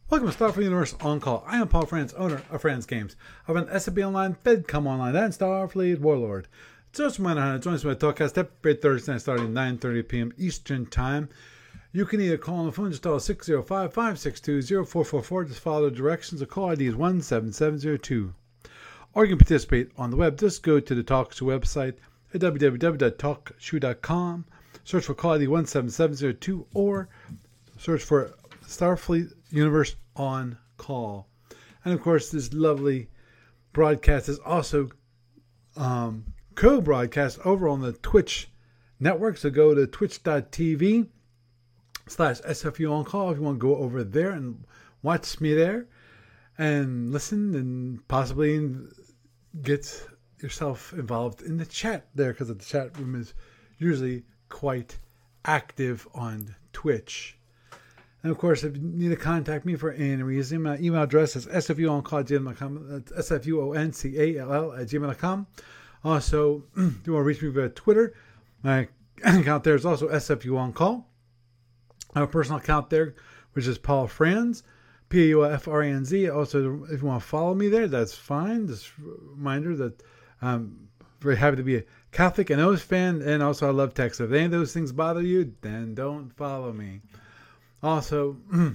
Welcome to Starfleet Universe On Call. I am Paul Franz, owner of Franz Games. I run SFB Online, FedCom Online, and Starfleet Warlord. Just a reminder, join us for my talkcast every Thursday starting at 9:30 p.m. Eastern Time. You can either call on the phone, just dial 605-562-0444. Just follow the directions. The call ID is 17702. Or you can participate on the web. Just go to the TalkShoe website at www.talkshoe.com. Search for call ID 17702 or search for Starfleet Universe On Call. And of course, this lovely broadcast is also co-broadcast over on the Twitch network. So go to twitch.tv/SFU On Call if you want to go over there and watch me there and listen and possibly get yourself involved in the chat there, because the chat room is usually quite active on Twitch. And of course, if you need to contact me for any reason, my email address is sfuoncall@gmail.com. That's sfuoncall@gmail.com. Also, if you want to reach me via Twitter, my account there is also sfuoncall. I have a personal account there, which is Paul Franz, PAUFRANZ. Also, if you want to follow me there, that's fine. Just a reminder that I'm very happy to be a Catholic and O's fan, and also I love tech. So if any of those things bother you, then don't follow me. Also,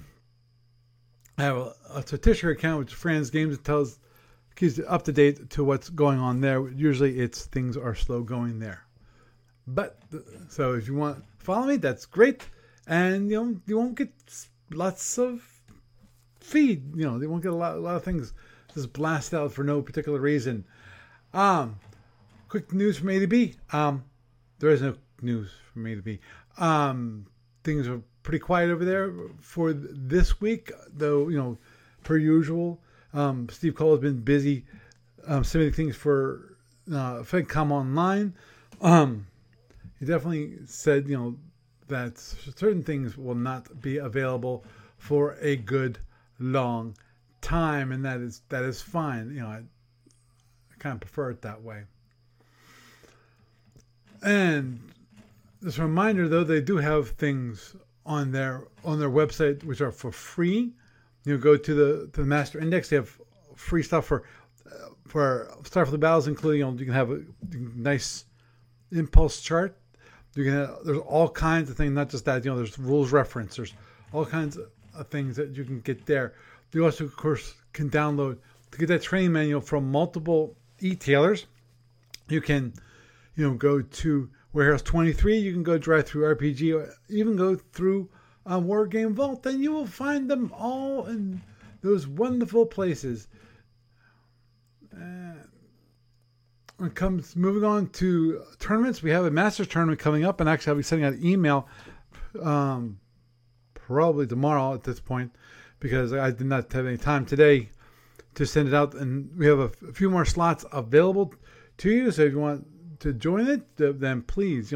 I have a Twitter account, which is Franz Games. It keeps you up to date to what's going on there. Usually, things are slow going there. But so if you want to follow me, that's great, and you won't get lots of feed. You won't get a lot of things just blast out for no particular reason. Quick news from A to B. There is no news from A to B. Things are pretty quiet over there for this week, though, per usual. Steve Cole has been busy submitting things for FedCom Online. He definitely said, that certain things will not be available for a good long time, and that is fine. I kind of prefer it that way. And just a reminder, though, they do have things on their website which are for free. Go to the Master Index. They have free stuff for Starfleet battles, including you can have a nice impulse chart. There's all kinds of things, not just that. There's rules reference. There's all kinds of things that you can get there. You also, of course, can download to get that training manual from multiple e-tailers. You can, go to Warehouse 23. You can go drive through RPG, or even go through War Game Vault, and you will find them all in those wonderful places. When it comes moving on to tournaments, we have a Masters tournament coming up, and actually I'll be sending out an email probably tomorrow at this point, because I did not have any time today to send it out, and we have a few more slots available to you. So if you want to join it, then please,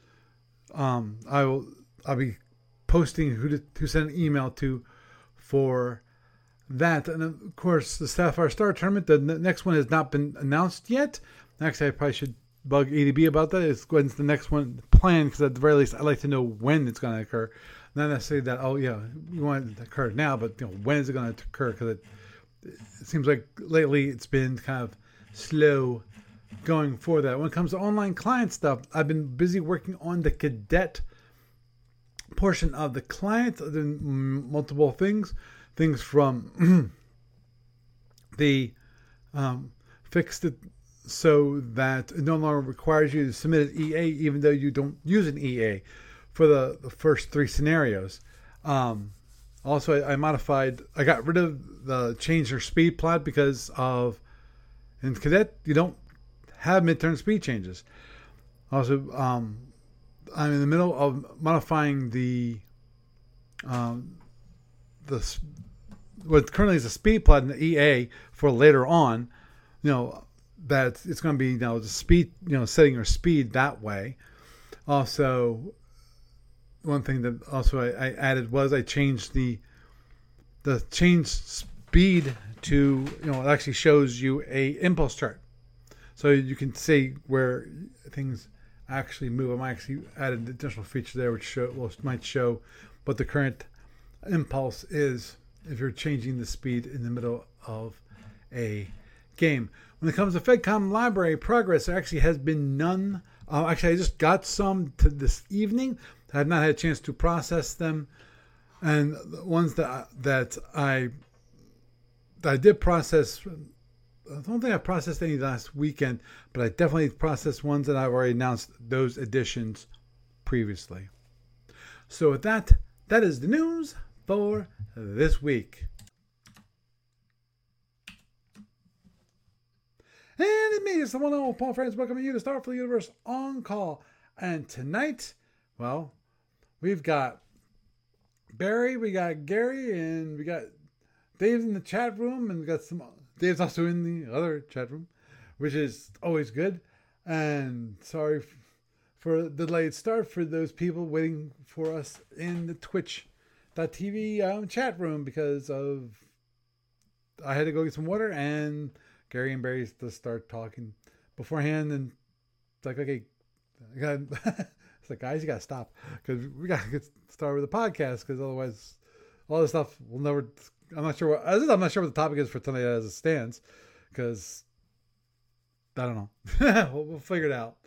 I'll be posting who to send an email to for that. And of course, the Sapphire Star tournament, the next one has not been announced yet. Actually, I probably should bug ADB about that. It's when's the next one planned, because at the very least, I'd like to know when it's going to occur. Not necessarily that, we want it to occur now, but when is it going to occur? Because it seems like lately it's been kind of slow going for that. When it comes to online client stuff, I've been busy working on the cadet portion of the client. Multiple things from the fixed it so that it no longer requires you to submit an EA, even though you don't use an EA for the first three scenarios. Also, I got rid of the change your speed plot, because in cadet you don't have midterm speed changes. Also, I'm in the middle of modifying what currently is a speed plot in the EA for later on. That it's going to be the speed, setting your speed that way. Also, one thing that also I added was I changed the change speed to it actually shows you a impulse chart. So you can see where things actually move. I might actually add an additional feature there, which might show what the current impulse is if you're changing the speed in the middle of a game. When it comes to FedCom library progress, there actually has been none. Actually, I just got some to this evening. I have not had a chance to process them, and the ones that I did process. I don't think I processed any last weekend, but I definitely processed ones that I've already announced those editions previously. So with that is the news for this week. And it's me, it's the one and only Paul Franz, welcoming you to Starfleet Universe On Call. And tonight, well, we've got Barry, we got Gary, and we got Dave's in the chat room, and we got Dave's also in the other chat room, which is always good. And sorry for the delayed start for those people waiting for us in the Twitch.tv chat room because I had to go get some water, and Gary and Barry just start talking beforehand, and it's like, okay, it's like, guys, you gotta stop because we gotta get started with the podcast because otherwise, all this stuff will never. I'm not sure what the topic is for tonight as it stands, because I don't know. we'll figure it out.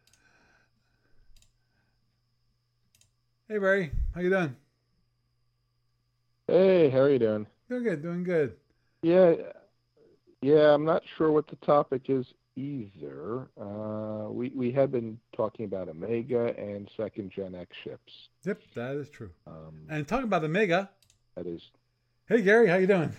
Hey Barry, how you doing? Hey, how are you doing? Doing good. Yeah, I'm not sure what the topic is either. We had been talking about Omega and second Gen X ships. Yep, that is true. And talking about Omega, that is. Hey Gary, how you doing?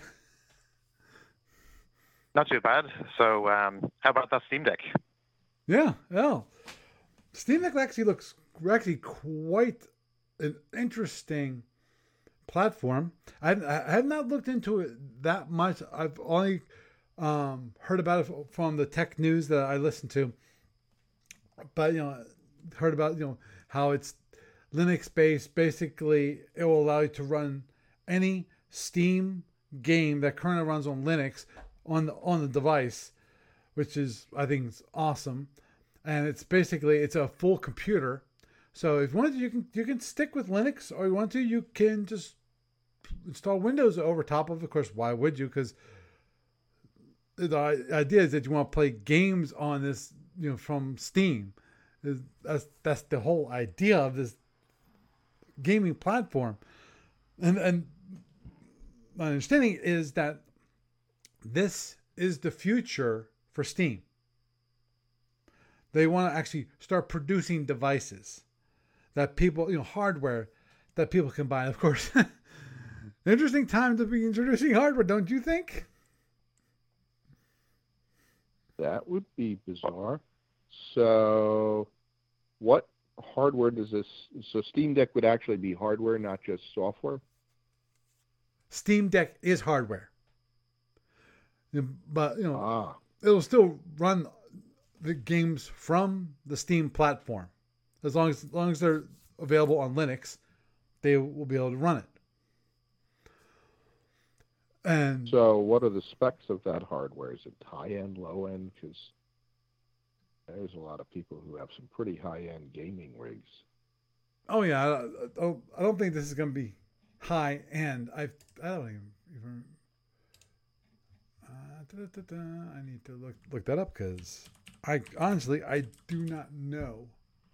Not too bad. So, how about that Steam Deck? Yeah, well, Steam Deck actually looks quite an interesting platform. I have not looked into it that much. I've only heard about it from the tech news that I listen to, but heard about how it's Linux based. Basically, it will allow you to run any Steam game that currently runs on Linux on the device, which is, I think, is awesome. And it's a full computer. So if you want to, you can stick with Linux, or you want to, you can just install Windows over top of it. Of course, why would you? Because the idea is that you want to play games on this, from Steam. That's the whole idea of this gaming platform. And my understanding is that this is the future for Steam. They want to actually start producing devices that people, hardware that people can buy. Of course, interesting time to be introducing hardware, don't you think? That would be bizarre. So, what hardware does this? So, Steam Deck would actually be hardware, not just software? Steam Deck is hardware. But, it'll still run the games from the Steam platform. As long as they're available on Linux, they will be able to run it. And so, what are the specs of that hardware? Is it high-end, low-end? Because there's a lot of people who have some pretty high-end gaming rigs. Oh yeah, I don't think this is going to be high-end. I don't even. I need to look that up because I do not know.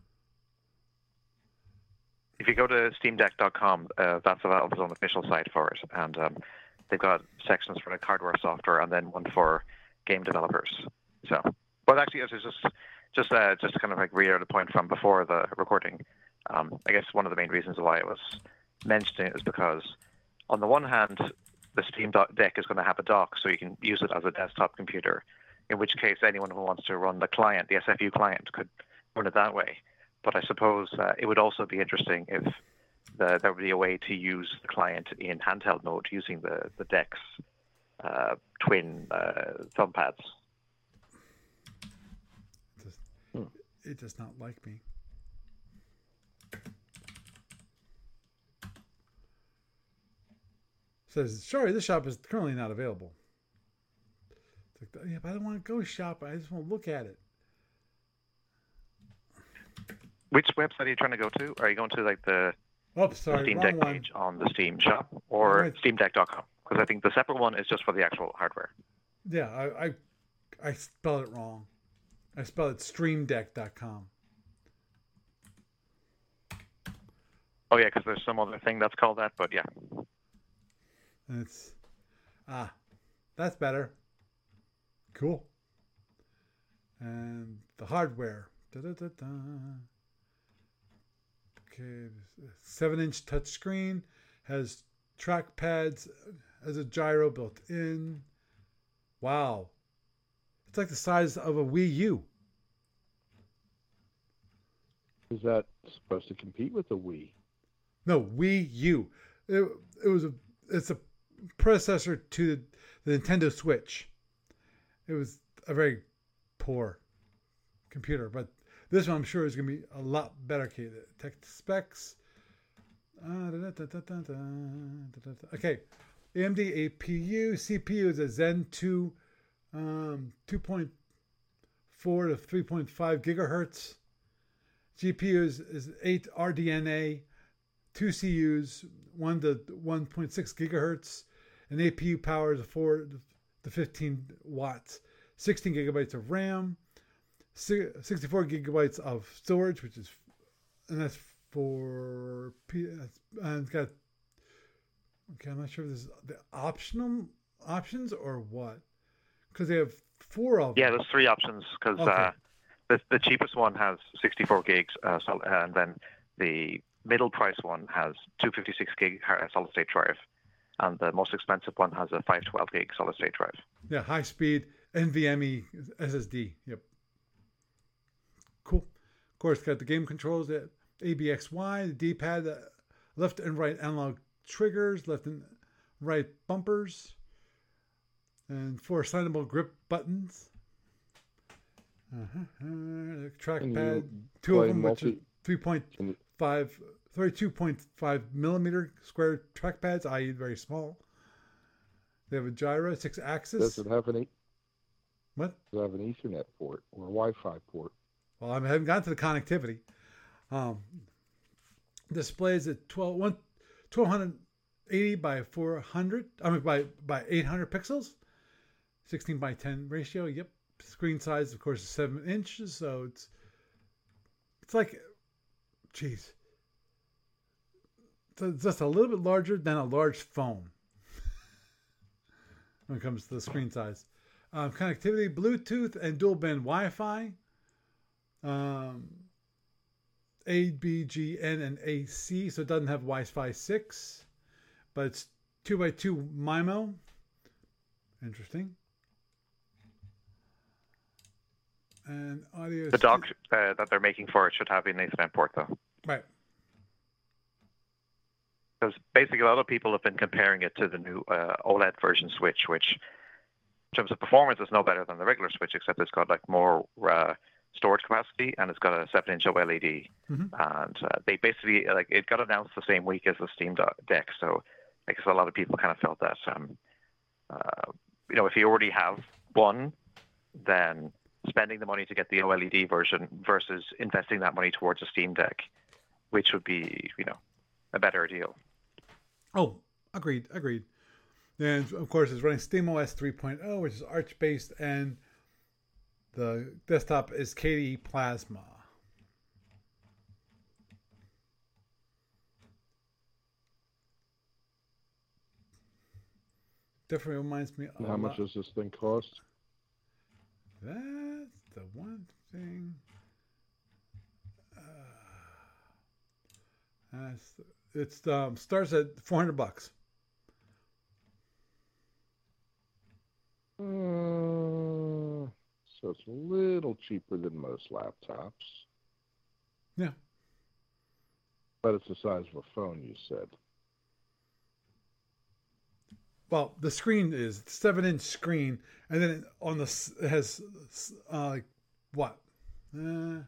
If you go to steamdeck.com, that's Valve's own official site for it, and they've got sections for like hardware, software, and then one for game developers. So, but actually, it's just to kind of like reiterate the point from before the recording. I guess one of the main reasons why I was mentioning it is because, on the one hand, the Steam Deck is going to have a dock, so you can use it as a desktop computer. In which case, anyone who wants to run the client, the SFU client, could run it that way. But I suppose it would also be interesting if there would be a way to use the client in handheld mode using the Deck's twin thumb pads. It does not like me. Says, sorry, this shop is currently not available. It's like, yeah, but I don't want to go shop. I just want to look at it. Which website are you trying to go to? Are you going to like the Steam Deck one. page on the Steam shop or Right. steamdeck.com? Because I think the separate one is just for the actual hardware. Yeah, I spelled it wrong. I spelled it streamdeck.com. Oh yeah, because there's some other thing that's called that, but yeah. And it's that's better. Cool. And the hardware. Da-da-da-da. Okay, 7-inch touchscreen, has trackpads, has a gyro built in. Wow. It's like the size of a Wii U. Is that supposed to compete with the Wii? No, Wii U. It's a predecessor to the Nintendo Switch. It was a very poor computer, but this one I'm sure is going to be a lot better. Tech specs. Okay, AMD APU, CPU is a Zen 2, 2.4 to 3.5 gigahertz. GPU is 8 RDNA, 2 CUs, 1 to 1.6 gigahertz, and APU power is 4 to 15 watts, 16 gigabytes of RAM, 64 gigabytes of storage, and that's for and it's got. Okay, I'm not sure if this is the options or what, because they have 4 of them. Yeah, there's 3 options because the cheapest one has 64 gigs, and then the middle price one has 256 gig solid state drive, and the most expensive one has a 512 gig solid state drive. Yeah, high speed NVMe SSD. Yep. Cool. Of course, got the game controls, the ABXY, the D-pad, the left and right analog triggers, left and right bumpers, and 4 assignable grip buttons. Trackpad, 2 of them, which are 32.5 millimeter square trackpads, i.e. very small. They have a gyro, 6-axis. Does it have an What? Does it have an Ethernet port or a Wi-Fi port? Well, I haven't gotten to the connectivity. Displays at 1280 by 400. By 800 pixels. 16 by 10 ratio. Yep. Screen size, of course, is 7 inches. So it's like, geez, it's just a little bit larger than a large phone when it comes to the screen size. Connectivity, Bluetooth and dual band Wi-Fi. ABGN and AC, so it doesn't have Wi-Fi 6, but it's 2x2 MIMO. Interesting. And audio. The dock that they're making for it should have an Ethernet port, though. Right. Because basically, a lot of people have been comparing it to the new OLED version Switch, which, in terms of performance, is no better than the regular Switch, except it's got like more storage capacity, and it's got a 7-inch OLED. Mm-hmm. And they basically it got announced the same week as the Steam Deck, so I guess a lot of people kind of felt that if you already have one, then spending the money to get the OLED version versus investing that money towards a Steam Deck, which would be a better deal. Oh, agreed. And of course, it's running SteamOS 3.0, which is Arch based, and the desktop is KDE Plasma. Definitely reminds me of how much does this thing cost? That's the one thing. It starts at $400. So it's a little cheaper than most laptops. Yeah. But it's the size of a phone, you said. Well, the screen is 7-inch screen, and then on it has what? Let me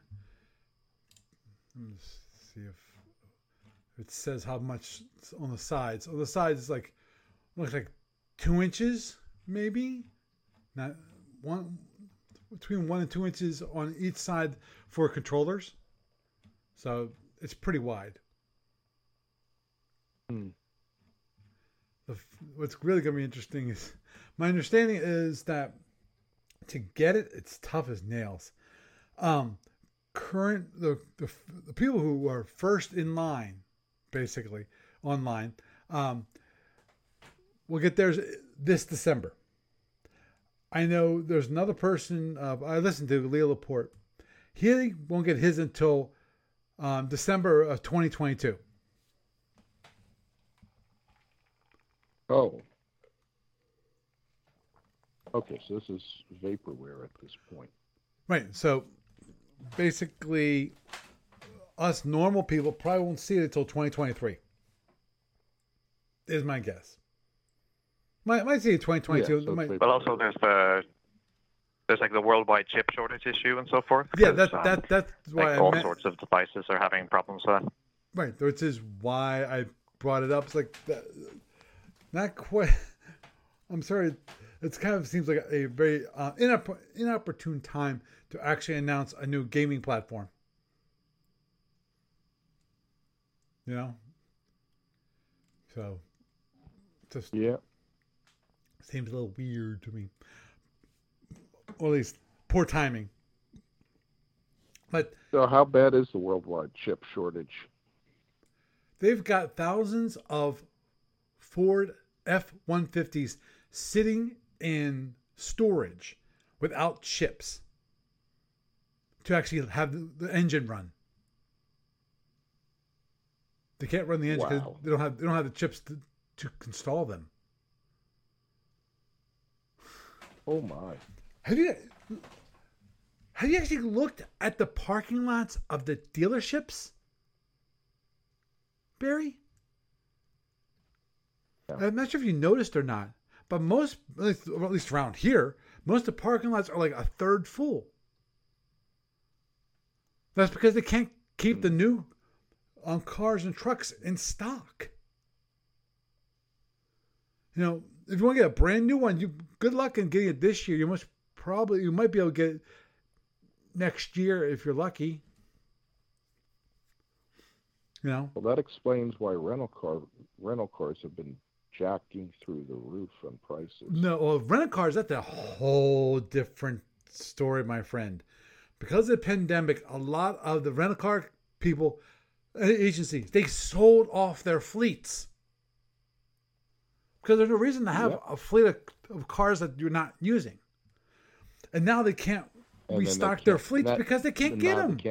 see if it says how much on the sides. On the sides, it's looks like 2 inches, maybe. Not between 1 and 2 inches on each side for controllers. So it's pretty wide. what's really going to be interesting is my understanding is that to get it, it's tough as nails. Current the people who are first in line, basically online, will get theirs this December. I know there's another person. I listened to Leo Laporte. He won't get his until December of 2022. Oh. Okay, so this is vaporware at this point. Right. So basically, us normal people probably won't see it until 2023. Is my guess. Might see it 2022. Yeah, so might, But also there's like the worldwide chip shortage issue and so forth. yeah, 'cause, that's why like I all meant, sorts of devices are having problems with that. right. Which is why I brought it up. It's like not quite. I'm sorry. It kind of seems like a very inopportune time to actually announce a new gaming platform. You know? So, just seems a little weird to me. Or at least poor timing. But So how bad is the worldwide chip shortage? they've got thousands of Ford F-150s sitting in storage without chips to actually have the engine run. They can't run the engine because Wow. they don't have the chips to install them. Oh my. Have you actually looked at the parking lots of the dealerships, Barry? No. I'm not sure if you noticed or not, but most, at least around here, most of the parking lots are like a third full. That's because they can't keep the new cars and trucks in stock. You know, if you want to get a brand new one, good luck in getting it this year. You might be able to get it next year if you're lucky. You know. Well, that explains why rental cars have been jacking through the roof on prices. No, well, rental cars, that's a whole different story, my friend. Because of the pandemic, a lot of the rental car people, agencies, they sold off their fleets. Because there's no reason to have a fleet of cars that you're not using. And now they can't restock their fleets because they can't get them.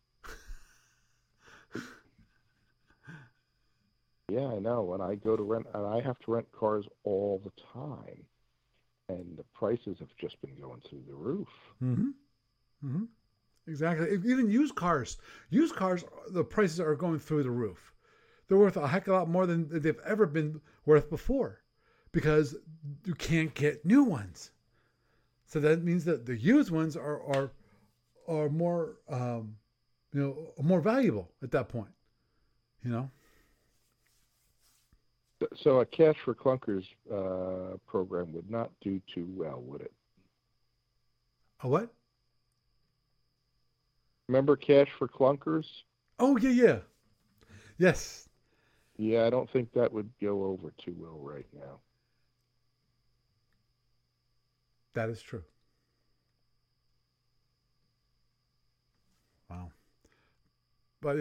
Yeah, I know. When I go to rent, and I have to rent cars all the time, and the prices have just been going through the roof. Mm-hmm. Mm-hmm. Exactly. Even used cars, the prices are going through the roof. They're worth a heck of a lot more than they've ever been worth before, because you can't get new ones. So that means that the used ones are more more valuable at that point. You know. So a Cash for Clunkers program would not do too well, would it? A what? Remember Cash for Clunkers? Oh, yeah. Yes. Yeah, I don't think that would go over too well right now. That is true. Wow. But,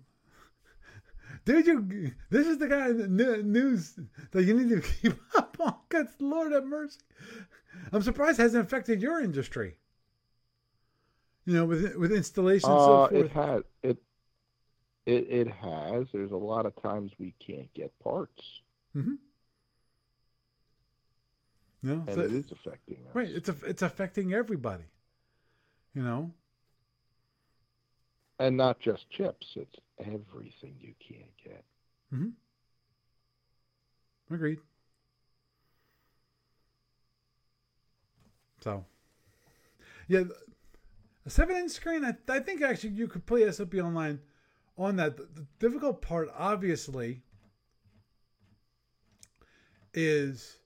this is the kind of news that you need to keep up on, because Lord have mercy. I'm surprised it hasn't affected your industry. With installation and so forth. It has. It has. There's a lot of times we can't get parts. Mm-hmm. And it is affecting us. Right. It's affecting everybody. And not just chips. It's everything you can't get. Mm-hmm. Agreed. So, yeah, a 7-inch screen, I think actually you could play SOP Online on that. The difficult part, obviously, is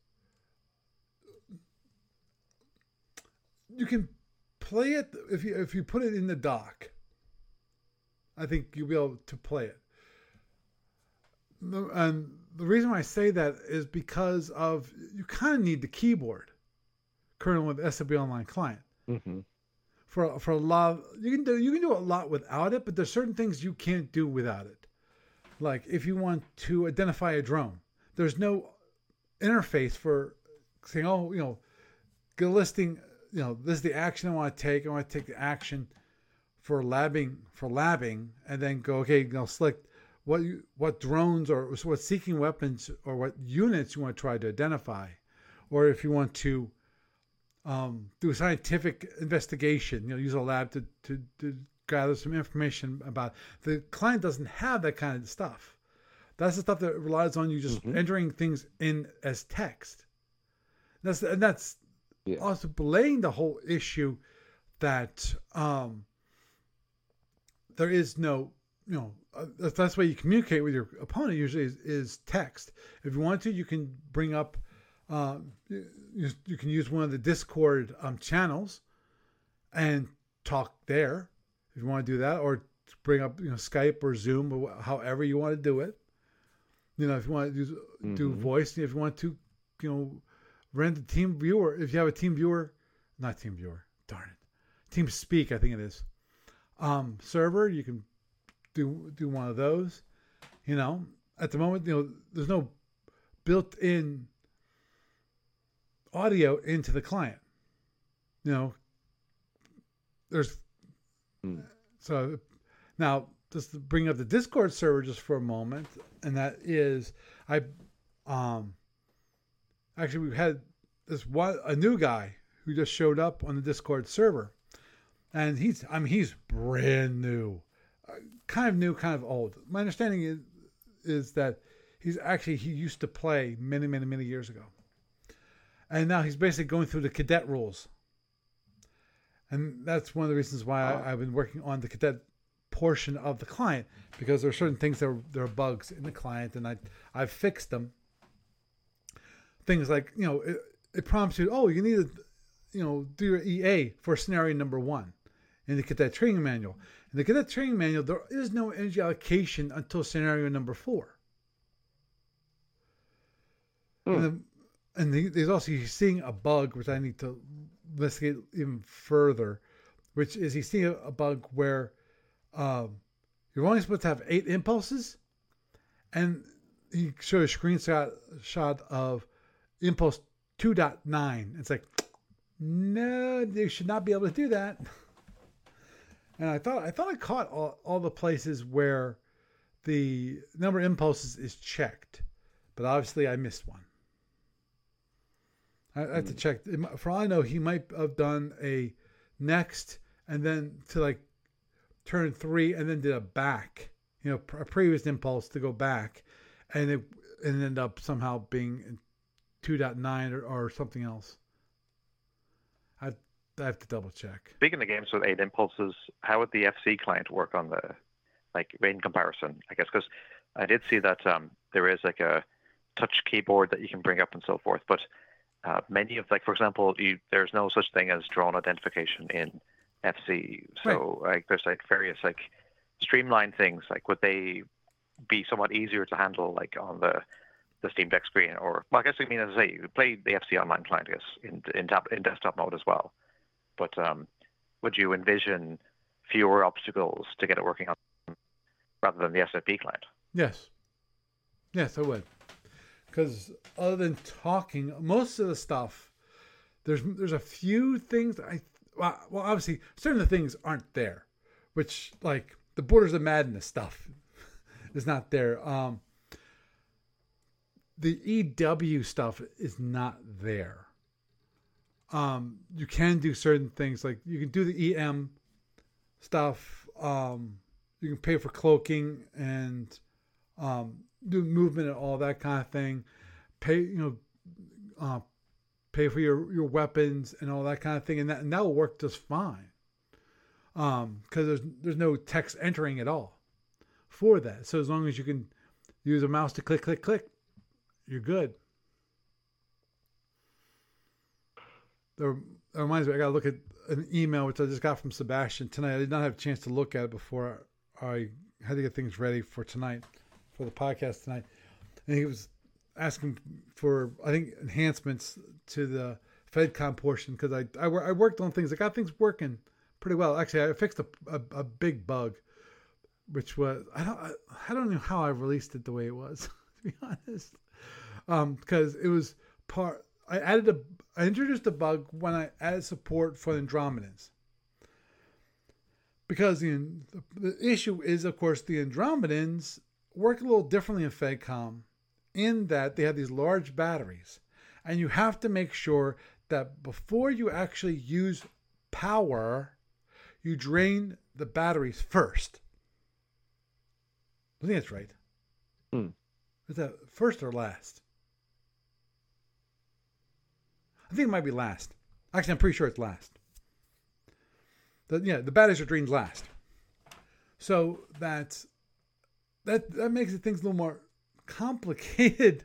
you can play it if you put it in the dock. I think you'll be able to play it. And the reason why I say that is because of you kind of need the keyboard currently with SFB Online Client. Mm-hmm. For a lot, you can do a lot without it, but there's certain things you can't do without it. Like if you want to identify a drone, there's no interface for saying, oh, get a listing, this is the action I want to take. I want to take the action for labbing, and then go, okay, select what drones or what seeking weapons or what units you want to try to identify, or if you want to do a scientific investigation, use a lab to gather some information about it. The client doesn't have that kind of stuff. That's the stuff that relies on you just entering things in as text. That's also belaying the whole issue that there is no, that's the way you communicate with your opponent usually is text. If you want to, you can bring up, you can use one of the Discord channels and talk there if you want to do that, or bring up Skype or Zoom or however you want to do it. If you want to do voice, if you want to, rent a team viewer. If you have a team viewer, not team viewer, darn it, Team Speak, I think it is. Server, you can do one of those. At the moment, there's no built-in audio into the client. So now just to bring up the Discord server just for a moment, and that is actually we've had a new guy who just showed up on the Discord server, and he's brand new, kind of new, kind of old. My understanding is that he used to play many years ago. And now he's basically going through the cadet rules. And that's one of the reasons why I've been working on the cadet portion of the client, because there are certain things that there are bugs in the client, and I've fixed them. Things like, it prompts you, you need to, do your EA for scenario number 1 in the cadet training manual. In the cadet training manual, there is no energy allocation until scenario number 4. And there's also, he's seeing a bug, which I need to investigate even further, which is he's seeing a bug where you're only supposed to have 8 impulses, and he showed a screenshot of impulse 2.9. It's like, no, they should not be able to do that. And I thought I caught all the places where the number of impulses is checked, but obviously I missed one. I have to check. For all I know, he might have done a next and then to like turn 3 and then did a back, a previous impulse to go back, and it ended up somehow being 2.9 or something else. I have to double check. Speaking of games with 8 impulses, how would the FC client work on the, in comparison? I guess because I did see that there is like a touch keyboard that you can bring up and so forth, but many of, for example, there's no such thing as drone identification in FC. So there's various streamlined things. Would they be somewhat easier to handle on the Steam Deck screen? Or, well, I guess as I say, you play the FC Online client, I guess, in desktop mode as well. But would you envision fewer obstacles to get it working on rather than the SFB client? Yes, I would. Because other than talking, most of the stuff, there's a few things well, obviously certain of the things aren't there, which the Borders of Madness stuff is not there. The EW stuff is not there. You can do certain things, you can do the EM stuff. You can pay for cloaking and do movement and all that kind of thing. Pay for your weapons and all that kind of thing, and that will work just fine. Because there's no text entering at all for that. So as long as you can use a mouse to click, you're good. That reminds me, I got to look at an email which I just got from Sebastian tonight. I did not have a chance to look at it before I had to get things ready for tonight for the podcast tonight, and he was asking for, I think, enhancements to the FedCom portion because I worked on things. I got things working pretty well. Actually, I fixed a big bug, which was I don't know how I released it the way it was, to be honest, because it was part. I introduced a bug when I added support for the Andromedans. Because the issue is, of course, the Andromedans work a little differently in FedCom in that they have these large batteries. And you have to make sure that before you actually use power, you drain the batteries first. I think that's right. Is that first or last? I think it might be last. Actually, I'm pretty sure it's last. The batteries are drained last. So that makes things a little more complicated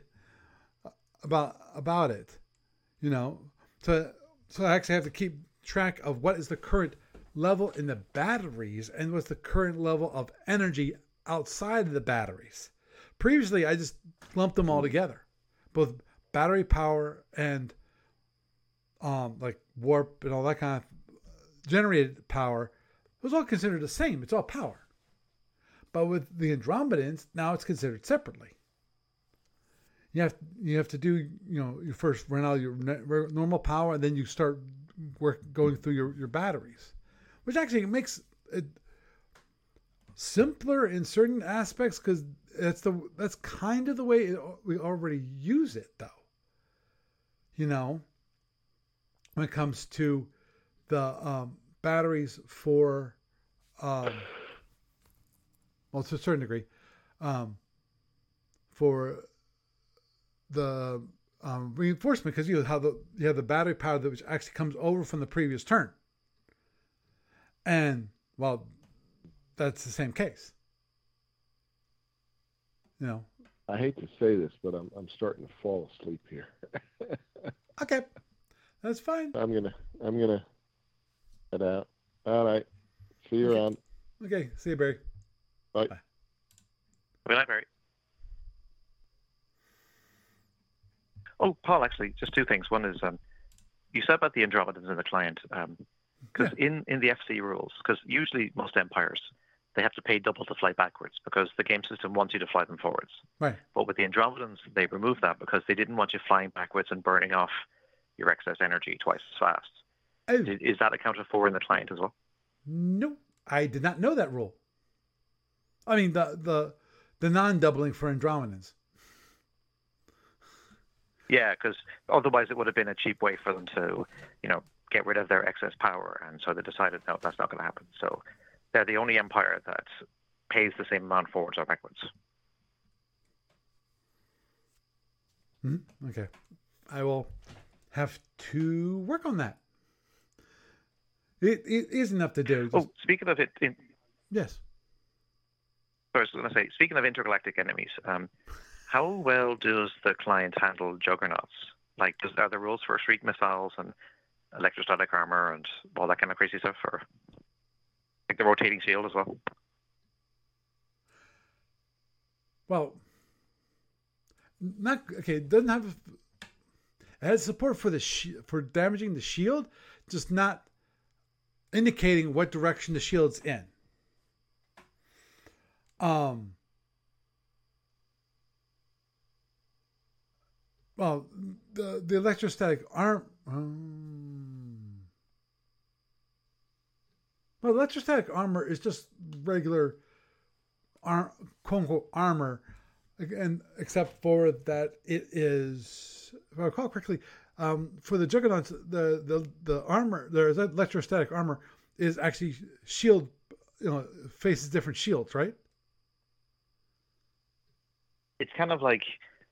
about it. So I actually have to keep track of what is the current level in the batteries and what's the current level of energy outside of the batteries. Previously, I just lumped them all together, both battery power and like warp and all that kind of generated power. It was all considered the same. It's all power. But with the Andromedans, now it's considered separately. You have to do, you first run out your normal power, and then you start going through your batteries, which actually makes it simpler in certain aspects because that's kind of the way we already use it, though. When it comes to the batteries for, well, to a certain degree, for the reinforcement, because you have the battery power that which actually comes over from the previous turn, and well, that's the same case. I hate to say this, but I'm starting to fall asleep here. Okay, that's fine. I'm gonna head out. All right. See you around. Okay. See you, Barry. Bye. Good night, Barry. Oh, Paul, actually, just two things. One is you said about the Andromedans in the client, because in the FC rules, because usually most empires, they have to pay double to fly backwards because the game system wants you to fly them forwards. Right. But with the Andromedans, they removed that because they didn't want you flying backwards and burning off your excess energy twice as fast. Oh. Is that accounted for in the client as well? No, I did not know that rule. I mean, the non-doubling for Andromedans. Yeah, because otherwise it would have been a cheap way for them to, get rid of their excess power, and so they decided, no, that's not going to happen. So they're the only empire that pays the same amount forwards or backwards. Okay, I will have to work on that. It is enough to do. Speaking of it, yes. I was going to say, speaking of intergalactic enemies, how well does the client handle juggernauts? Like, are there rules for streak missiles and electrostatic armor and all that kind of crazy stuff, or like the rotating shield as well? Well, not okay. It doesn't have. It has support for for damaging the shield, just not indicating what direction the shield's in. Well, the electrostatic arm. Well, electrostatic armor is just regular, quote unquote armor, and except for that it is, if I recall correctly, for the Juggernauts, the armor, there's electrostatic armor is actually shield, faces different shields, right? It's kind of like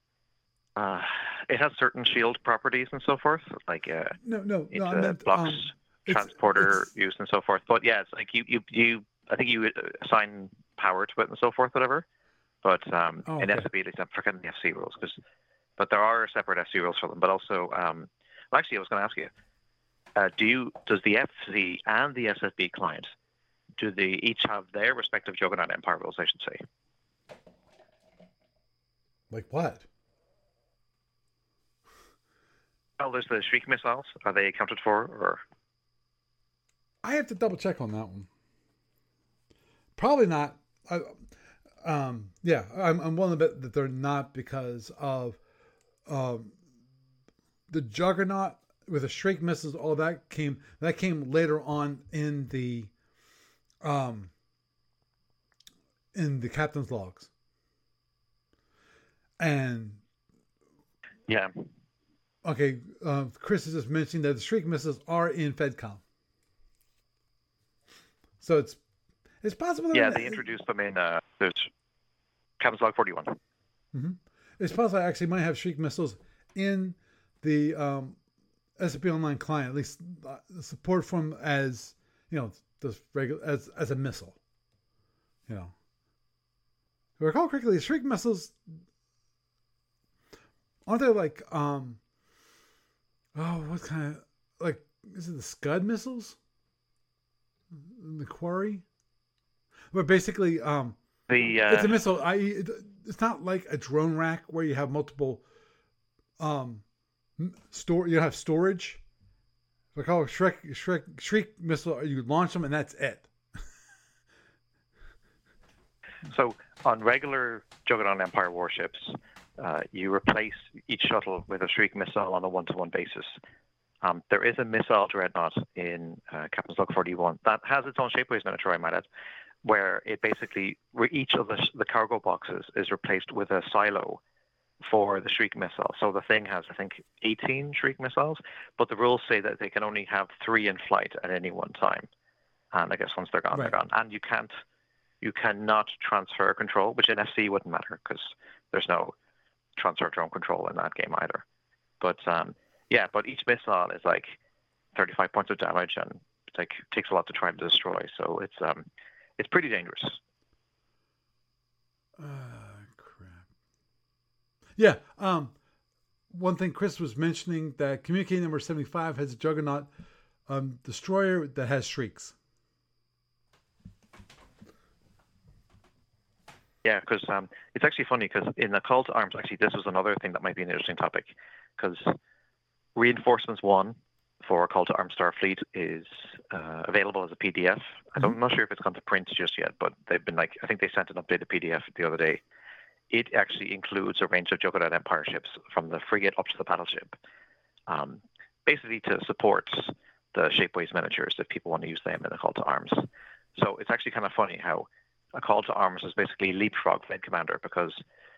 it has certain shield properties and so forth, like no, I meant, blocks transporter use and so forth. But yeah, it's like you I think you assign power to it and so forth, whatever. But in SFB, at least I'm forgetting the FC rules, but there are separate FC rules for them. But also, actually, I was going to ask you, does the FC and the SFB client, do they each have their respective Juggernaut Empire rules, I should say? Like what? Well, there's the Shriek missiles. Are they accounted for, or? I have to double check on that one. Probably not. Yeah, I'm willing to bet that they're not because of the Juggernaut with the Shriek missiles. All that came later on in the captain's logs. And Yeah. okay, Chris is just mentioning that the Shriek missiles are in FedCom. So it's possible. Yeah, they introduced them in there's Captain's Log 41. Mm-hmm. It's possible I actually might have Shriek missiles in the SFP Online client, at least support for them as, you know, just regular as a missile. You know, if I recall correctly, Shriek missiles aren't they like what kind of, like, is it the Scud missiles? The Quarry? But basically, it's a missile. It's not like a drone rack where you have multiple you have storage. If I call it Shriek missile, you launch them and that's it. So on regular Juggernaut Empire warships, you replace each shuttle with a Shriek missile on a one-to-one basis. There is a missile dreadnought in Captain's Log 41 that has its own Shapeways miniature, I might add, where it basically, where each of the cargo boxes is replaced with a silo for the Shriek missile. So the thing has, I think, 18 Shriek missiles, but the rules say that they can only have 3 in flight at any one time. And I guess once they're gone, right. They're gone. And you cannot transfer control, which in FC wouldn't matter because there's no transfer drone control in that game either. But yeah, but each missile is like 35 points of damage, and it's like takes a lot to try to destroy. So it's pretty dangerous. Crap. Yeah. One thing Chris was mentioning, that communicating number 75 has a Juggernaut destroyer that has Shrieks. Yeah, because it's actually funny because in the Call to Arms, actually, this was another thing that might be an interesting topic, because Reinforcements 1 for Call to Arms Starfleet is available as a PDF. I'm not sure if it's gone to print just yet, but they've been I think they sent an updated PDF the other day. It actually includes a range of Juggernaut Empire ships from the frigate up to the battleship, basically to support the Shapeways miniatures if people want to use them in a Call to Arms. So it's actually kind of funny how a Call to Arms is basically leapfrog Fed Commander, because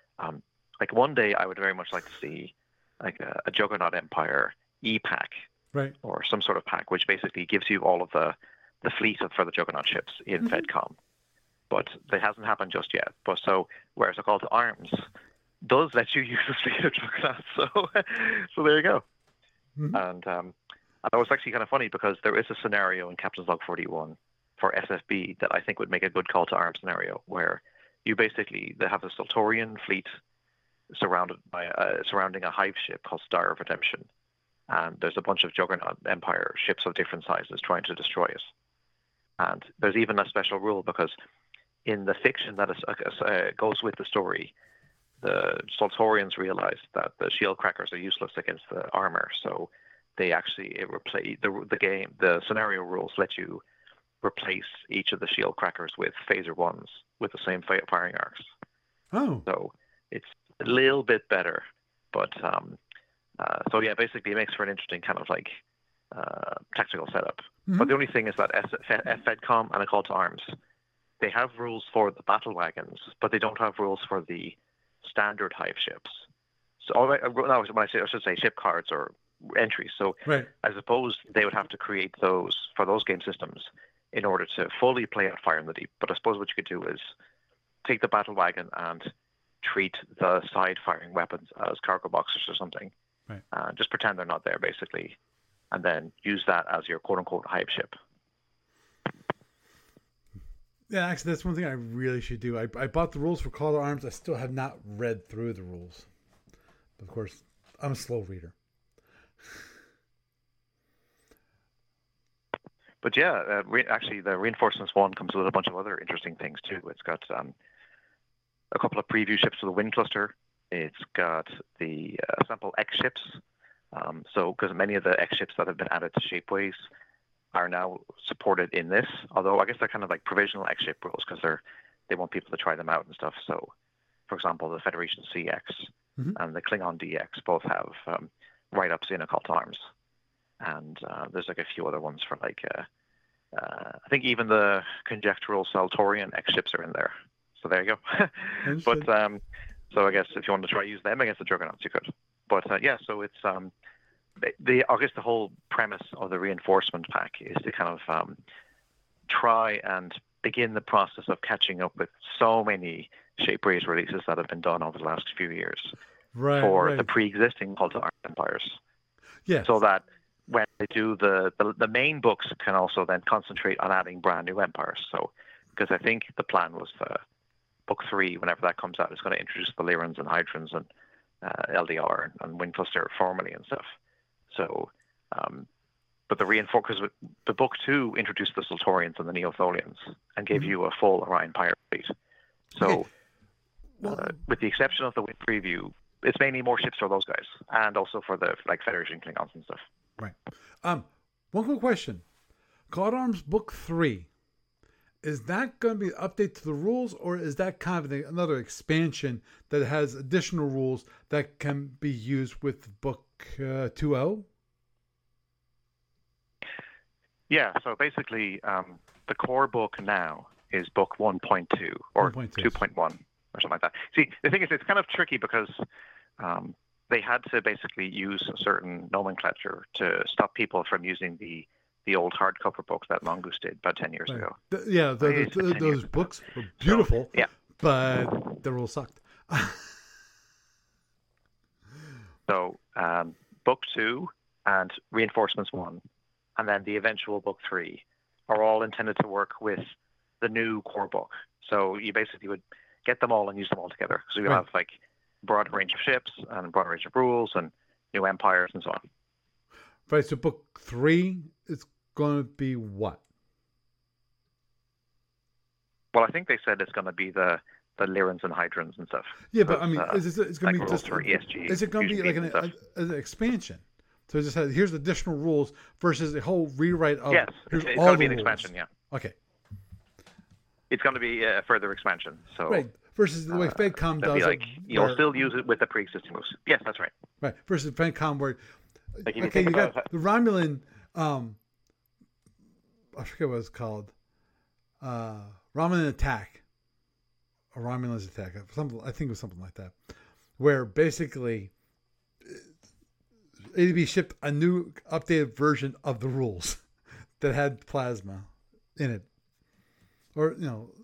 one day I would very much like to see like a Juggernaut Empire E-pack, right, or some sort of pack which basically gives you all of the fleet for the Juggernaut ships in FedCom. But that hasn't happened just yet. But so whereas a Call to Arms does let you use a fleet of Juggernauts, so there you go. And that was actually kind of funny because there is a scenario in Captain's Log 41 for SFB that I think would make a good Call to Arms scenario, where you basically, they have a Soltorian fleet surrounding a hive ship called Star of Redemption, and there's a bunch of Juggernaut Empire ships of different sizes trying to destroy it. And there's even a special rule, because in the fiction that goes with the story, the Soltorians realized that the shield crackers are useless against the armor, so they actually replace the scenario rules let you replace each of the shield crackers with phaser ones with the same firing arcs. Oh, so it's a little bit better, but so yeah, basically it makes for an interesting kind of tactical setup. But the only thing is that FedCom and a Call to Arms, they have rules for the battle wagons, but they don't have rules for the standard hive ships. So I should say ship cards or entries. So right. I suppose they would have to create those for those game systems in order to fully play out Fire in the Deep. But I suppose what you could do is take the battle wagon and treat the side-firing weapons as cargo boxes or something. Right. Just pretend they're not there, basically, and then use that as your quote-unquote hive ship. Yeah, actually, that's one thing I really should do. I bought the rules for Call to Arms. I still have not read through the rules. But of course, I'm a slow reader. But yeah, actually, the Reinforcements 1 comes with a bunch of other interesting things, too. It's got a couple of preview ships for the Wind Cluster. It's got the sample X ships. So because many of the X ships that have been added to Shapeways are now supported in this, although I guess they're kind of like provisional X ship rules because they want people to try them out and stuff. So, for example, the Federation CX and the Klingon DX both have write-ups in Occult Arms, and there's like a few other ones for like I think even the conjectural Saltorian X ships are in there. So there you go. But so I guess if you want to try use them against the Juggernauts, you could. But yeah, so it's I guess the whole premise of the reinforcement pack is to kind of try and begin the process of catching up with so many Shapeways releases that have been done over the last few years for the pre-existing Cult of Arms empires. Yes. So that when they do the main books can also then concentrate on adding brand new empires. So because I think the plan was book 3, whenever that comes out, is going to introduce the Lyrans and Hydrons and LDR and Wind Cluster formally and stuff. So, but because the book 2 introduced the Sultorians and the Neotholians and gave you a full Orion pirate fleet. So, with the exception of the Wind preview, it's mainly more ships for those guys and also for the like Federation Klingons and stuff. Right. One quick question: Cult Arms Book 3. Is that going to be an update to the rules, or is that kind of another expansion that has additional rules that can be used with Book 2.0? Yeah, so basically the core book now is Book 1.2 or 2.1 or something like that. See, the thing is, it's kind of tricky because they had to basically use a certain nomenclature to stop people from using the old hardcover books that Mongoose did about 10 years ago. Those books were beautiful, but the rules sucked. So Book 2 and Reinforcements 1 and then the eventual Book 3 are all intended to work with the new core book. So you basically would get them all and use them all together. So you have like broad range of ships and broad range of rules and new empires and so on. Right, so Book 3 is going to be what? Well, I think they said it's going to be the Lyrans and Hydrons and stuff. Yeah, but I mean, it's going to be just for ESG. Is it going to be like an expansion? So it just has, here's additional rules versus a whole rewrite of it's going to be an expansion. Yeah. Okay. It's going to be a further expansion. So versus the way FedCom does it. You'll still use it with the pre-existing rules. Yes, that's right. Right. Versus FedCom where you got the Romulan. I forget what it's called. Romulan Attack. Or Romulan's Attack. I think it was something like that. Where basically ADB shipped a new updated version of the rules that had plasma in it. Or,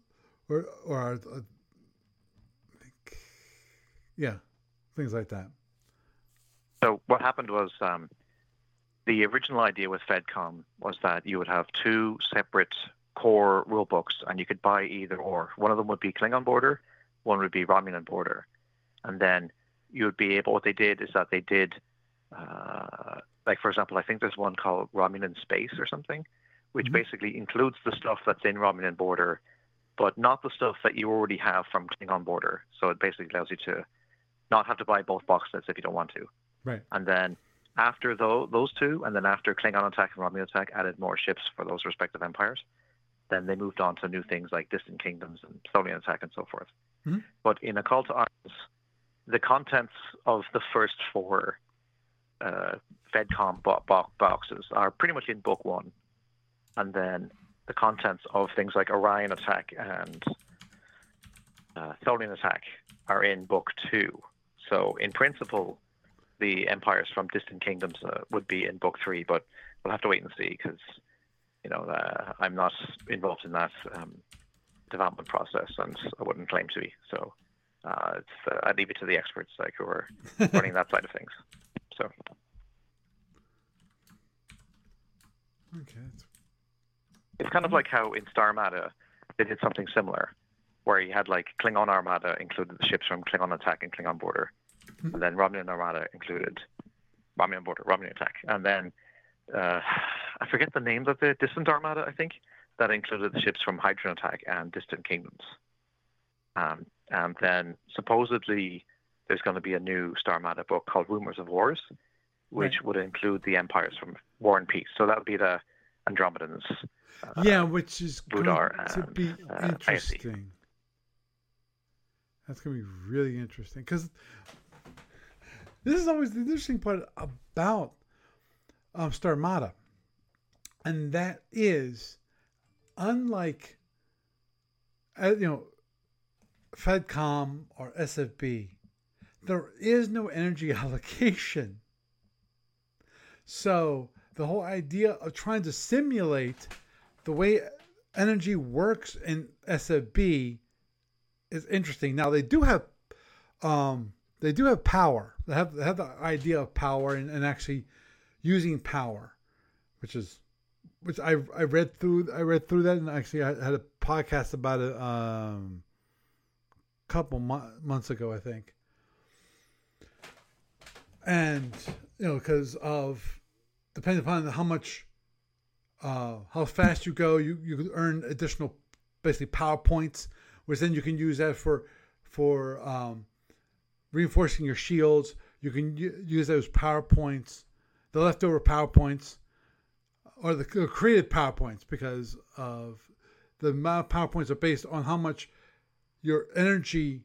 things like that. So what happened was the original idea with FedCom was that you would have 2 separate core rule books, and you could buy either or. One of them would be Klingon Border, one would be Romulan Border, and then you would be able. What they did is that they did, like for example, I think there's one called Romulan Space or something, which basically includes the stuff that's in Romulan Border, but not the stuff that you already have from Klingon Border. So it basically allows you to not have to buy both box sets if you don't want to. Right. And then after those 2, and then after Klingon Attack and Romulan Attack added more ships for those respective empires, then they moved on to new things like Distant Kingdoms and Tholian Attack and so forth. Mm-hmm. But in Occult Arms, the contents of the first 4 FedCom boxes are pretty much in Book 1. And then the contents of things like Orion Attack and Tholian Attack are in Book 2. So in principle, the empires from Distant Kingdoms would be in Book 3, but we'll have to wait and see because, I'm not involved in that development process, and I wouldn't claim to be. So I'd leave it to the experts who are running that side of things. So. Okay. It's kind of like how in Star Armada they did something similar, where you had like Klingon Armada included the ships from Klingon Attack and Klingon Border, and then Romulan Armada included Romulan Border, Romulan Attack, and then I forget the names of the Distant Armada, I think, that included the ships from Hydron Attack and Distant Kingdoms. And then supposedly there's going to be a new Starmada book called Rumors of Wars, which would include the empires from War and Peace. So that would be the Andromedans. Which is Budar going to be and, interesting. That's going to be really interesting because this is always the interesting part about Starmada, and that is, unlike FedCom or SFB, there is no energy allocation. So the whole idea of trying to simulate the way energy works in SFB is interesting. Now they do have power. They have the idea of power and actually using power, which I read through that, and actually I had a podcast about it couple months ago, I think. And because of, depending upon how much how fast you go, you can earn additional basically power points, which then you can use that for reinforcing your shields. You can use those power points, the leftover power points, or the created power points, because of the amount of power points are based on how much your engine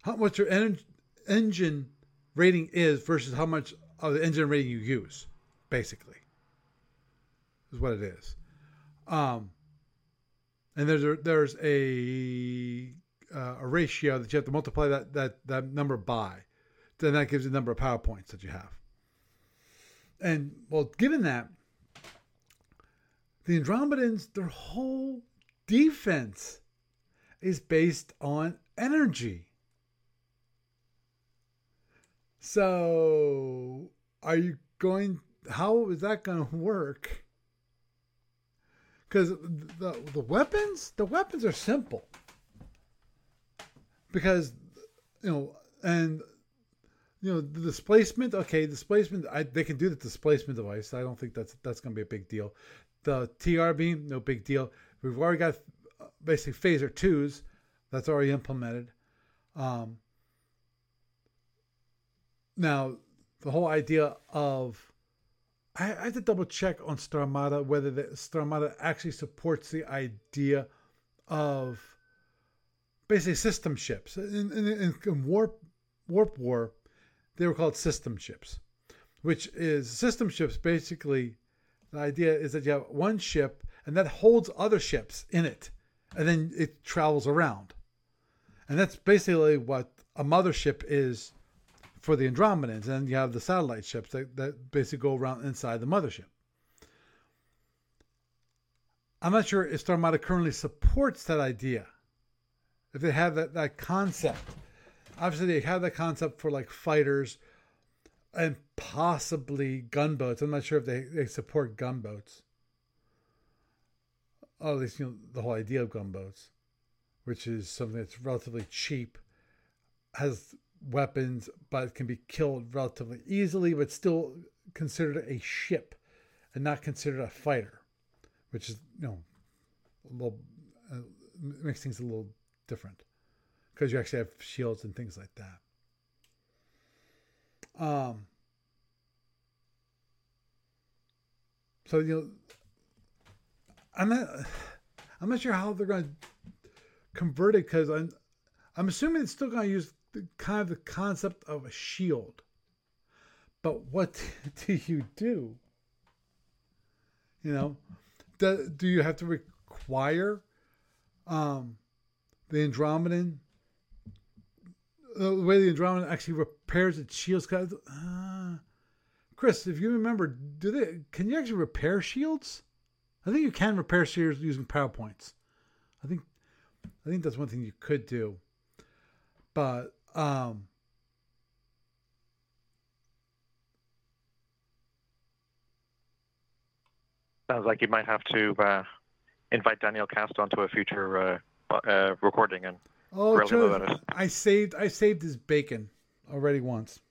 rating is versus how much of the engine rating you use, basically, is what it is. And there's a ratio that you have to multiply that number by. Then that gives you the number of power points that you have. And well, given that, the Andromedans, their whole defense is based on energy. So, how is that going to work? Because the weapons are simple. Because, the displacement, they can do the displacement device. I don't think that's going to be a big deal. The TR beam, no big deal. We've already got basically phaser 2s. That's already implemented. Now, the whole idea of... I have to double check on Starmada whether the Starmada actually supports the idea of basically system ships. In Warp War, they were called system ships, which is system ships. Basically, the idea is that you have one ship and that holds other ships in it, and then it travels around. And that's basically what a mothership is for the Andromedans. And you have the satellite ships that basically go around inside the mothership. I'm not sure if Starmada currently supports that idea. If they have that concept. Obviously, they have that concept for like fighters and possibly gunboats. I'm not sure if they support gunboats. Or at least, the whole idea of gunboats, which is something that's relatively cheap, has weapons, but can be killed relatively easily, but still considered a ship and not considered a fighter, which is, a little, makes things a little different because you actually have shields and things like that. So, I'm not sure how they're going to convert it, because I'm assuming it's still going to use the concept of a shield. But what do you do? Do you have to require the Andromedan, the way the Andromedan actually repairs its shields? Chris, if you remember, can you actually repair shields? I think you can repair shields using PowerPoints. I think that's one thing you could do. But sounds like you might have to invite Daniel Cast onto a future recording and grill him about it. I saved his bacon already once.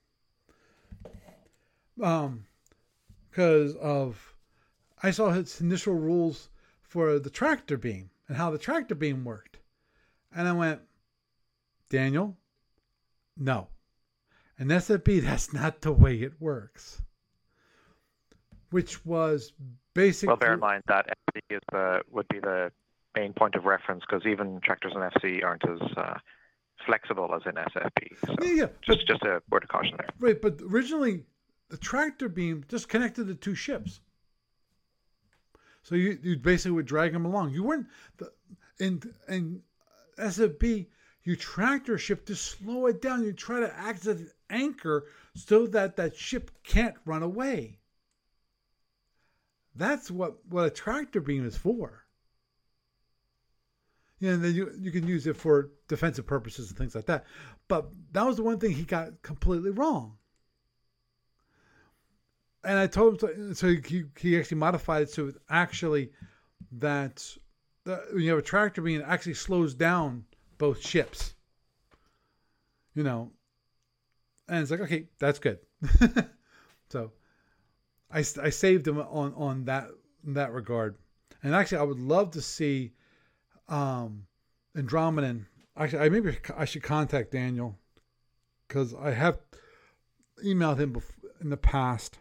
Because I saw his initial rules for the tractor beam and how the tractor beam worked. And I went, Daniel, no. And SFB, that's not the way it works. Which was basically... Well, bear in mind that FC would be the main point of reference, because even tractors in FC aren't as flexible as in SFB. So just a word of caution there. Right, but originally the tractor beam just connected the two ships. So you basically would drag them along. You weren't... In SFB, you tractor ship to slow it down. You try to act as an anchor so that ship can't run away. That's what a tractor beam is for. And then you can use it for defensive purposes and things like that. But that was the one thing he got completely wrong. And I told him, so he actually modified it so it actually that when you have a tractor beam, it actually slows down both ships. And it's like, okay, that's good. So I saved him on that regard. And actually, I would love to see Andromedan. Actually, I should contact Daniel, because I have emailed him in the past.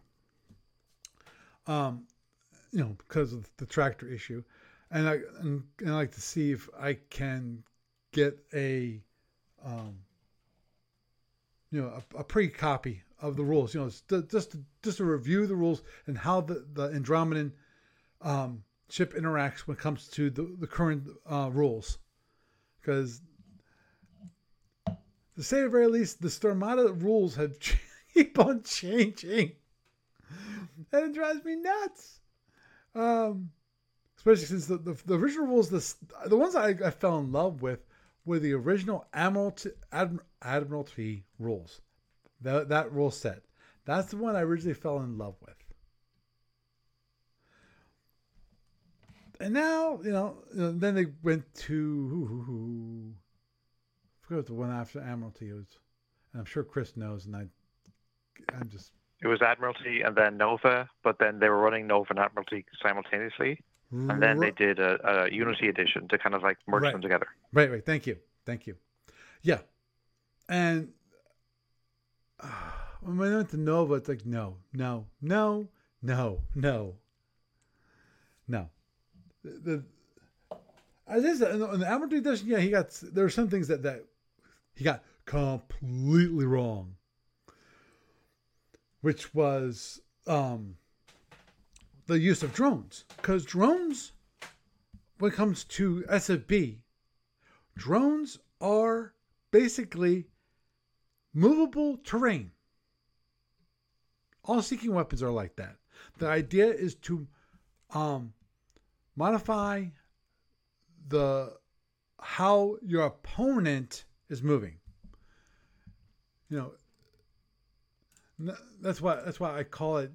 Because of the tractor issue, and I like to see if I can get a pre-copy of the rules. Just to review the rules and how the Andromedan ship interacts when it comes to the current rules, because to say the very least, the Stormata rules have keep on changing. And it drives me nuts. Especially since the original rules, the ones I fell in love with were the original Admiralty rules. That rule set. That's the one I originally fell in love with. And now, then they went to... I forgot what the one after Admiralty was. And I'm sure Chris knows, and I'm just... It was Admiralty and then Nova, but then they were running Nova and Admiralty simultaneously. And then they did a Unity edition to kind of like merge them together. Right. Thank you. Yeah. And when I went to Nova, it's like, no. As is, in the Admiralty edition, yeah, there were some things that he got completely wrong. Which was the use of drones. Because drones, when it comes to SFB, drones are basically movable terrain. All seeking weapons are like that. The idea is to modify how your opponent is moving. That's why I call it,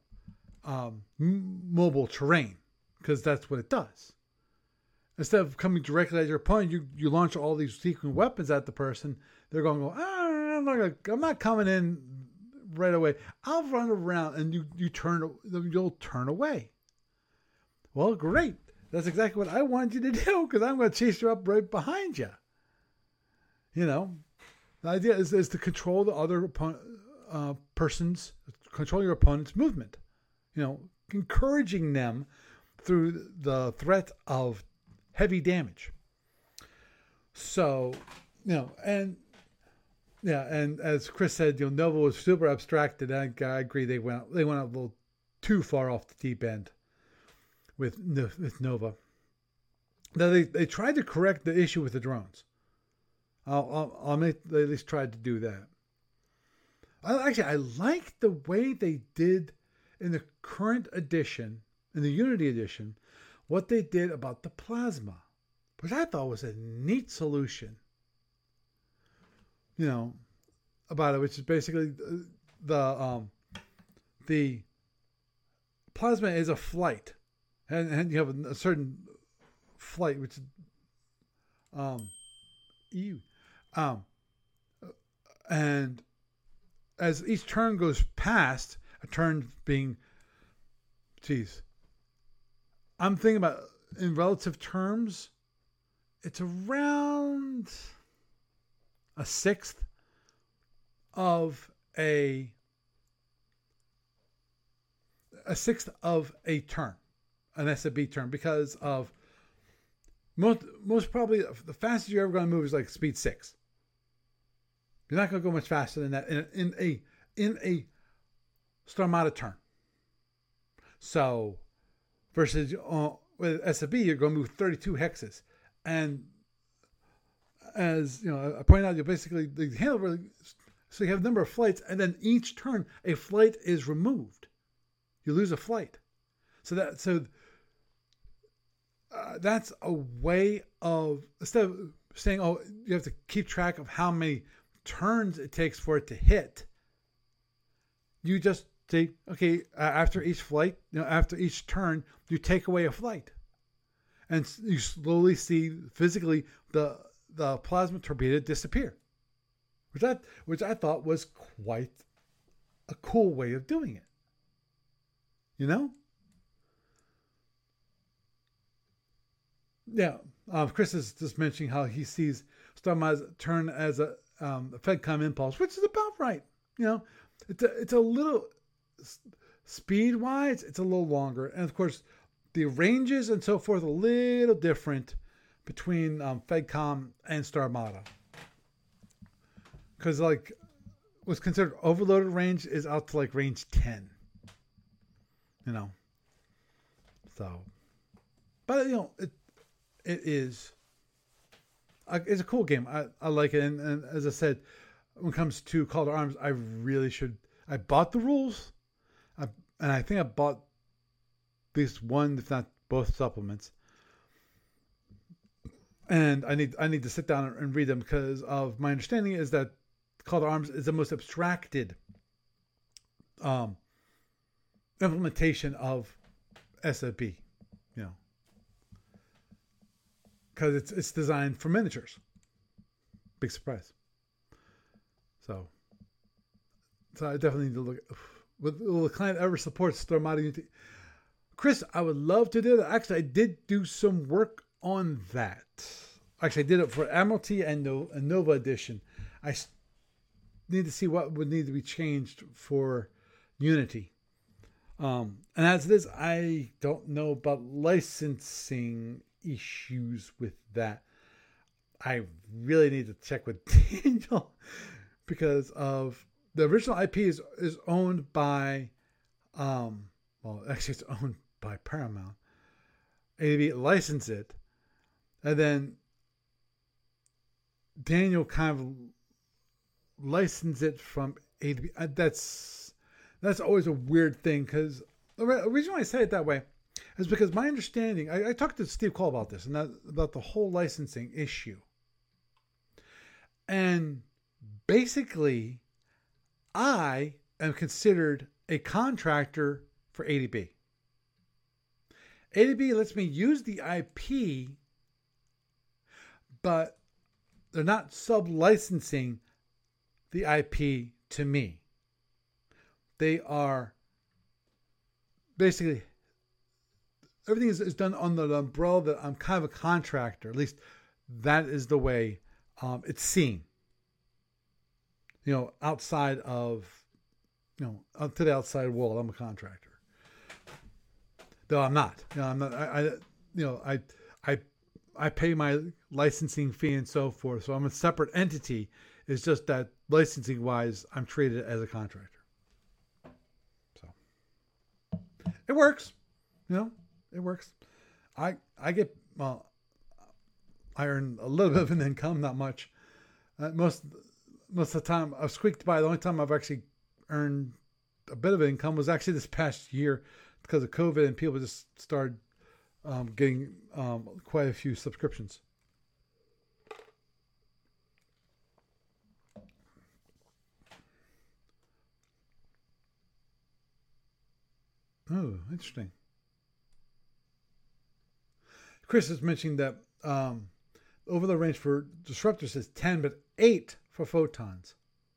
mobile terrain, because that's what it does. Instead of coming directly at your opponent, you launch all these secret weapons at the person. They're going to go, I'm not coming in right away. I'll run around, and you'll turn away. Well, great. That's exactly what I wanted you to do, because I'm going to chase you up right behind you. The idea is to control the other opponent. Control your opponent's movement, encouraging them through the threat of heavy damage. So, and as Chris said, Nova was super abstracted. I agree. They went a little too far off the deep end with Nova. Now they tried to correct the issue with the drones. They at least tried to do that. I like the way they did in the current edition, in the Unity edition, what they did about the plasma, which I thought was a neat solution. About it, which is basically the plasma is a flight, and you have a certain flight, which is and as each turn goes past, a turn being, I'm thinking about in relative terms, it's around a sixth of a sixth of a turn, an SFB turn, because of most probably the fastest you're ever going to move is like speed 6. You're not going to go much faster than that in a Starmada turn. So versus with SFB, you're going to move 32 hexes, and as you know, I pointed out, you basically the handle really. So you have a number of flights, and then each turn a flight is removed. You lose a flight. That's a way of, instead of saying, oh, you have to keep track of how many turns it takes for it to hit. You just say, okay, after each flight, after each turn, you take away a flight, and you slowly see physically the plasma torpedo disappear, which I thought was quite a cool way of doing it. Yeah. Chris is just mentioning how he sees Starmada's turn as a FedCom impulse, which is about right. It's a little speed wise, it's a little longer, and of course the ranges and so forth a little different between FedCom and Starmada, because like what's considered overloaded range is out to like range 10. So, but it is. It's a cool game. I like it, and as I said, when it comes to Call to Arms, I really should. I bought the rules, and I think I bought at least one, if not both, supplements. And I need to sit down and read them, because of my understanding is that Call to Arms is the most abstracted implementation of SFB, because it's designed for miniatures. Big surprise. So I definitely need to look. Will the client ever support Starmada Unity? Chris, I would love to do that. Actually, I did do some work on that. Actually, I did it for Admiralty and Nova Edition. I need to see what would need to be changed for Unity. And as it is, I don't know about licensing issues with that. I really need to check with Daniel, because of the original IP is owned by, actually it's owned by Paramount. ADB licensed it, and then Daniel kind of licensed it from ADB. That's always a weird thing, because the reason why I say it that way is because my understanding, I talked to Steve Cole about this, and about the whole licensing issue. And basically, I am considered a contractor for ADB. ADB lets me use the IP, but they're not sub-licensing the IP to me. They are basically, everything is done under the umbrella that I'm kind of a contractor. At least that is the way it's seen. Outside of, up to the outside world, I'm a contractor. Though I'm not. I'm not. I pay my licensing fee and so forth. So I'm a separate entity. It's just that licensing wise, I'm treated as a contractor. So it works. It works. I get, I earn a little bit of an income, not much. Most of the time I've squeaked by. The only time I've actually earned a bit of income was actually this past year, because of COVID, and people just started getting quite a few subscriptions. Oh, interesting. Chris is mentioning that over the range for disruptors is 10, but 8 for photons.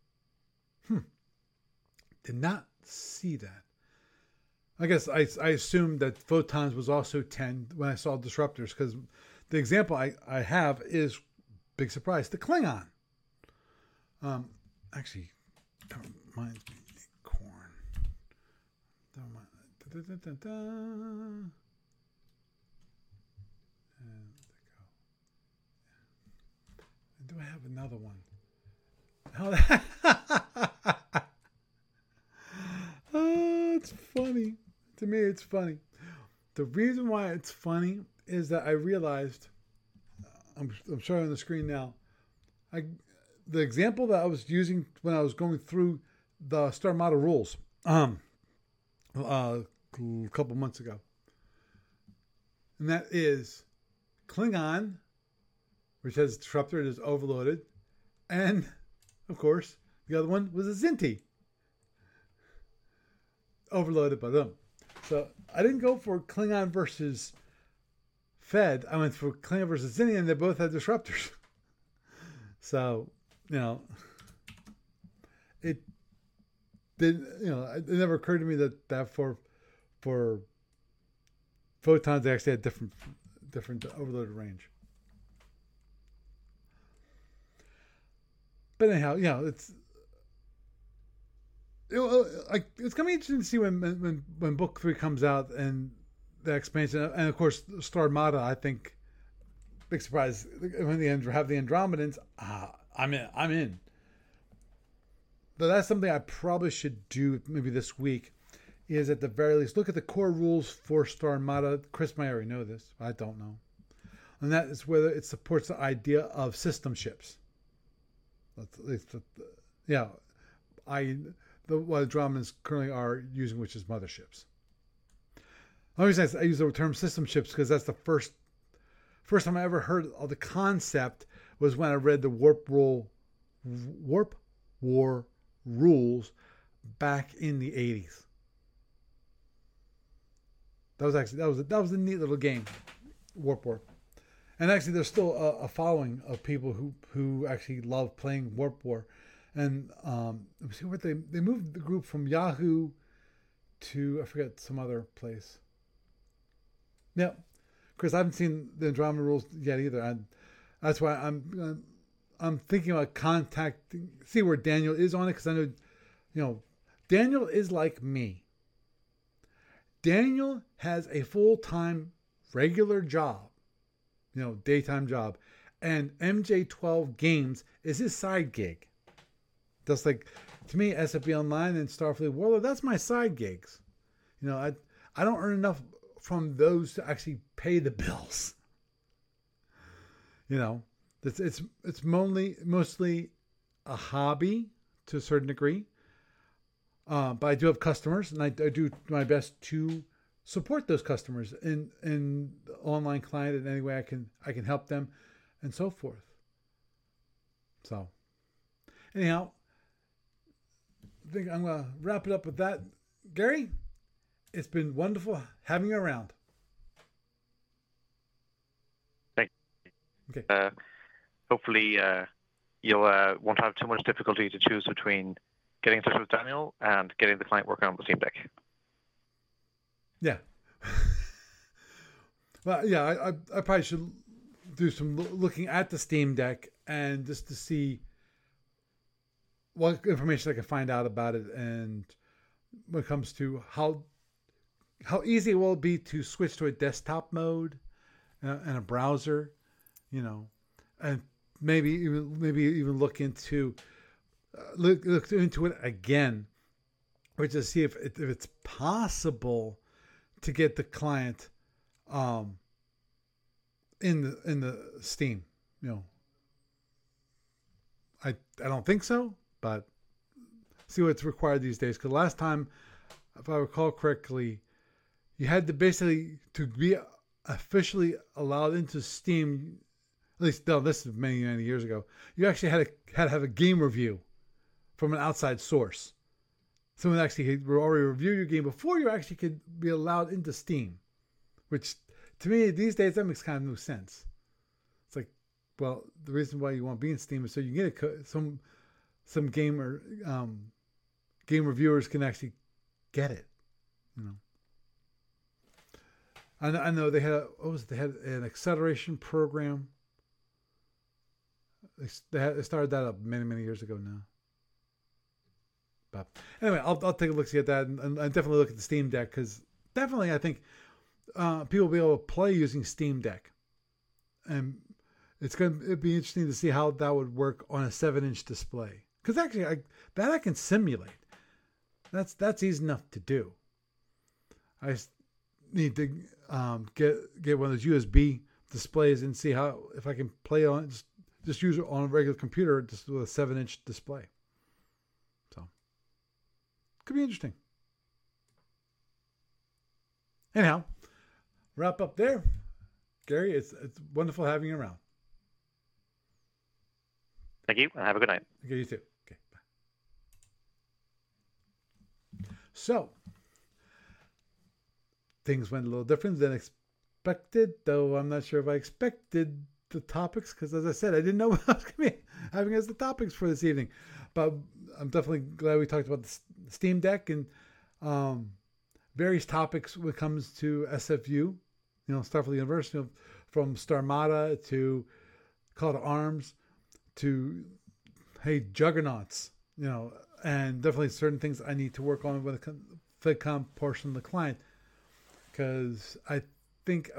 Did not see that. I guess I assumed that photons was also 10 when I saw disruptors, because the example I have is, big surprise, the Klingon. Actually, That reminds me, Acorn. And there they go. And do I have another one? Oh, it's funny. To me, it's funny. The reason why it's funny is that I realized, I'm showing on the screen now, the example that I was using when I was going through the Star Model rules a couple months ago. And that is Klingon, which has Disruptor, it is overloaded. And, of course, the other one was a Zinti. Overloaded by them. So I didn't go for Klingon versus Fed. I went for Klingon versus Zinti, and they both had Disruptors. So, it did. It never occurred to me that for photons they actually had different overloaded range. But anyhow, it's gonna be interesting to see when book 3 comes out and the expansion, and of course Star Armada. I think big surprise when they have the Andromedans. I'm in. But that's something I probably should do maybe this week. Is at the very least look at the core rules for Star Armada. Chris might already know this. I don't know, and that is whether it supports the idea of system ships. What Andromedans currently are using, which is motherships. The only reason I use the term system ships because that's the first time I ever heard of the concept was when I read the Warp War rules back in the 80s. That was a neat little game, Warp War. And actually, there's still a following of people who actually love playing Warp War. And let me see what they moved the group from Yahoo to, I forget, some other place. Yeah, Chris, I haven't seen the Andromeda rules yet either. That's why I'm thinking about see where Daniel is on it, because I know, Daniel is like me. Daniel has a full-time regular job. Daytime job, and MJ12 Games is his side gig. Just like, to me, SFB Online and Starfleet Warlord, that's my side gigs. I don't earn enough from those to actually pay the bills. It's mostly a hobby to a certain degree, but I do have customers, and I do my best to support those customers in online client in any way I can help them, and so forth. So, anyhow, I think I'm gonna wrap it up with that. Gary, it's been wonderful having you around. Thank you. Okay. Hopefully, you won't have too much difficulty to choose between getting in touch with Daniel and getting the client working on the Steam Deck. Yeah. Well, yeah, I probably should do some looking at the Steam Deck and just to see what information I can find out about it, and when it comes to how easy it will be to switch to a desktop mode and a browser, and maybe even look into it again, or just see if it's possible to get the client in the Steam. I don't think so, but see what's required these days. Because last time, if I recall correctly, you had to basically, to be officially allowed into Steam, at least no, this is many years ago, you actually had to have a game review from an outside source. Someone actually could already review your game before you actually could be allowed into Steam, which to me these days that makes kind of no sense. It's like, well, the reason why you want to be in Steam is so you can get some game reviewers can actually get it. I know they had an acceleration program. They started that up many years ago now. But anyway, I'll take a look see at that and definitely look at the Steam Deck because definitely I think people will be able to play using Steam Deck, and it'd be interesting to see how that would work on a 7-inch display. Because actually, I can simulate. That's easy enough to do. I just need to get one of those USB displays and see if I can play on it. Just use it on a regular computer just with a 7-inch display. So could be interesting. Anyhow, wrap up there. Gary, it's wonderful having you around. Thank you, and have a good night. Okay, you too. Okay, bye. So, things went a little different than expected, though I'm not sure if I expected the topics, because as I said, I didn't know what I was going to be having as the topics for this evening. But I'm definitely glad we talked about the Steam Deck and various topics when it comes to SFU, Starfleet University, from Starmada to Call to Arms to, hey, Juggernauts, and definitely certain things I need to work on with the FedCom portion of the client. Because I think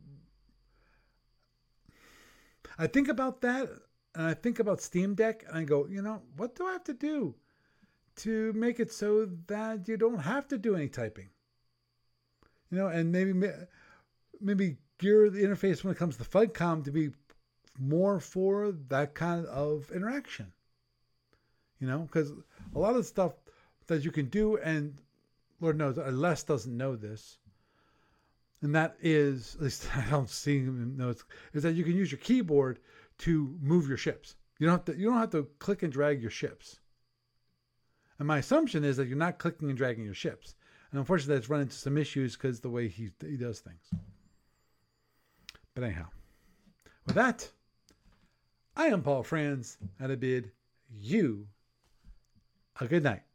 I think about that, and I think about Steam Deck, and I go, what do I have to do to make it so that you don't have to do any typing? And maybe gear the interface when it comes to FedCom to be more for that kind of interaction. Because a lot of stuff that you can do, and Lord knows, Les doesn't know this, and that is, at least I don't see him know, is that you can use your keyboard to move your ships. You don't have to click and drag your ships. And my assumption is that you're not clicking and dragging your ships. And unfortunately, that's run into some issues because the way he does things. But anyhow, with that, I am Paul Franz, and I bid you a good night.